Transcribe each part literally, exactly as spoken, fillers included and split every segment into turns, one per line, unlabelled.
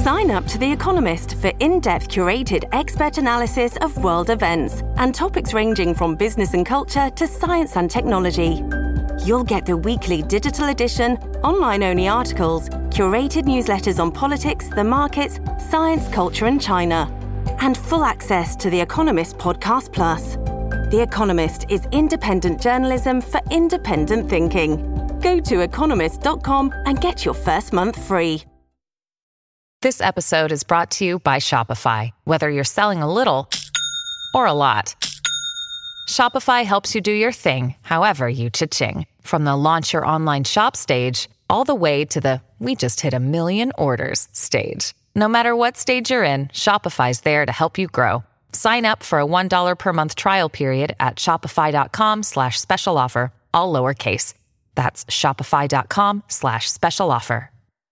Sign up to The Economist for in-depth curated expert analysis of world events and topics ranging from business and culture to science and technology. You'll get the weekly digital edition, online-only articles, curated newsletters on politics, the markets, science, culture and China, and full access to The Economist Podcast Plus. The Economist is independent journalism for independent thinking. Go to economist dot com and get your first month free.
This episode is brought to you by Shopify. Whether you're selling a little or a lot, Shopify helps you do your thing, however you cha-ching. From the launch your online shop stage, all the way to the we just hit a million orders stage. No matter what stage you're in, Shopify's there to help you grow. Sign up for a one dollar per month trial period at shopify.com slash special offer, all lowercase. That's shopify.com slash special offer.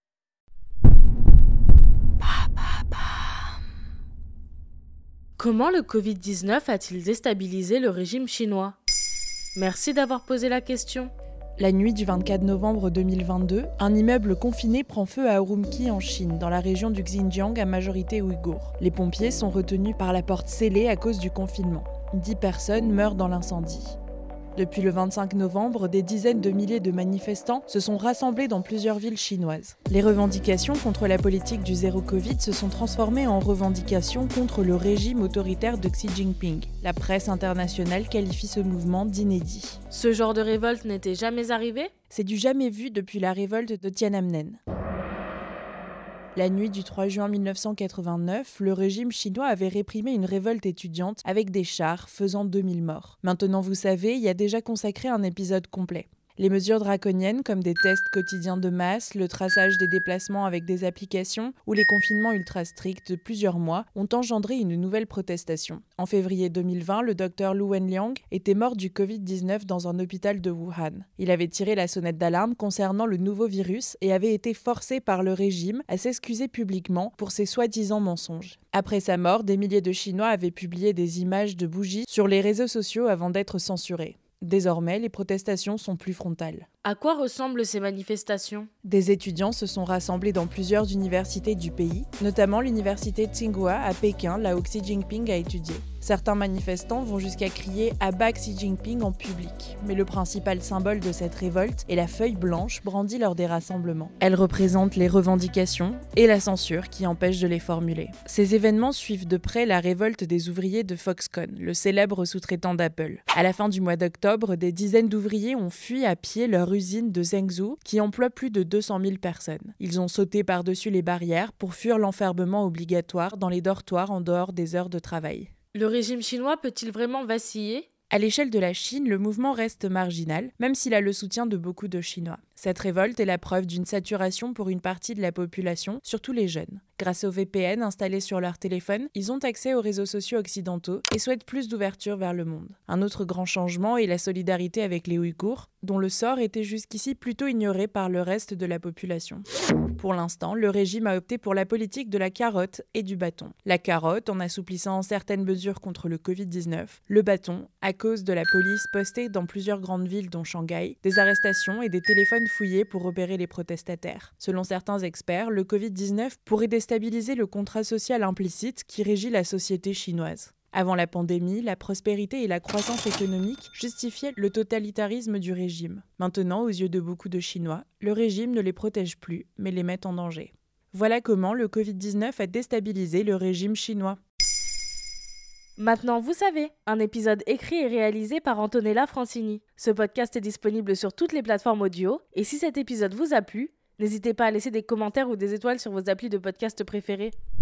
Comment le covid dix-neuf a-t-il déstabilisé le régime chinois ? Merci d'avoir posé la question.
La nuit du vingt-quatre novembre deux mille vingt-deux, un immeuble confiné prend feu à Urumqi en Chine, dans la région du Xinjiang à majorité ouïghour. Les pompiers sont retenus par la porte scellée à cause du confinement. Dix personnes meurent dans l'incendie. Depuis le vingt-cinq novembre, des dizaines de milliers de manifestants se sont rassemblés dans plusieurs villes chinoises. Les revendications contre la politique du zéro Covid se sont transformées en revendications contre le régime autoritaire de Xi Jinping. La presse internationale qualifie ce mouvement d'inédit.
Ce genre de révolte n'était jamais arrivé ?
C'est du jamais vu depuis la révolte de Tiananmen. La nuit du trois juin mille neuf cent quatre-vingt-neuf, le régime chinois avait réprimé une révolte étudiante avec des chars, faisant deux mille morts. Maintenant, vous savez, il y a déjà consacré un épisode complet. Les mesures draconiennes comme des tests quotidiens de masse, le traçage des déplacements avec des applications ou les confinements ultra stricts de plusieurs mois ont engendré une nouvelle protestation. En février deux mille vingt, le docteur Lu Wenliang était mort du covid dix-neuf dans un hôpital de Wuhan. Il avait tiré la sonnette d'alarme concernant le nouveau virus et avait été forcé par le régime à s'excuser publiquement pour ses soi-disant mensonges. Après sa mort, des milliers de Chinois avaient publié des images de bougies sur les réseaux sociaux avant d'être censurés. Désormais, les protestations sont plus frontales.
À quoi ressemblent ces manifestations ?
Des étudiants se sont rassemblés dans plusieurs universités du pays, notamment l'université Tsinghua à Pékin, là où Xi Jinping a étudié. Certains manifestants vont jusqu'à crier « À bas Xi Jinping » en public. Mais le principal symbole de cette révolte est la feuille blanche brandie lors des rassemblements. Elle représente les revendications et la censure qui empêche de les formuler. Ces événements suivent de près la révolte des ouvriers de Foxconn, le célèbre sous-traitant d'Apple. À la fin du mois d'octobre, des dizaines d'ouvriers ont fui à pied leur usine de Zhengzhou qui emploie plus de deux cent mille personnes. Ils ont sauté par-dessus les barrières pour fuir l'enfermement obligatoire dans les dortoirs en dehors des heures de travail.
Le régime chinois peut-il vraiment vaciller ?
À l'échelle de la Chine, le mouvement reste marginal, même s'il a le soutien de beaucoup de Chinois. Cette révolte est la preuve d'une saturation pour une partie de la population, surtout les jeunes. Grâce aux V P N installés sur leur téléphone, ils ont accès aux réseaux sociaux occidentaux et souhaitent plus d'ouverture vers le monde. Un autre grand changement est la solidarité avec les Ouïghours, dont le sort était jusqu'ici plutôt ignoré par le reste de la population. Pour l'instant, le régime a opté pour la politique de la carotte et du bâton. La carotte, en assouplissant certaines mesures contre le covid dix-neuf. Le bâton, à cause de la police postée dans plusieurs grandes villes dont Shanghai, des arrestations et des téléphones fouillés pour repérer les protestataires. Selon certains experts, le covid dix-neuf pourrait déstabiliser le contrat social implicite qui régit la société chinoise. Avant la pandémie, la prospérité et la croissance économique justifiaient le totalitarisme du régime. Maintenant, aux yeux de beaucoup de Chinois, le régime ne les protège plus, mais les met en danger. Voilà comment le covid dix-neuf a déstabilisé le régime chinois.
Maintenant, vous savez, un épisode écrit et réalisé par Antonella Francini. Ce podcast est disponible sur toutes les plateformes audio, et si cet épisode vous a plu, n'hésitez pas à laisser des commentaires ou des étoiles sur vos applis de podcast préférés.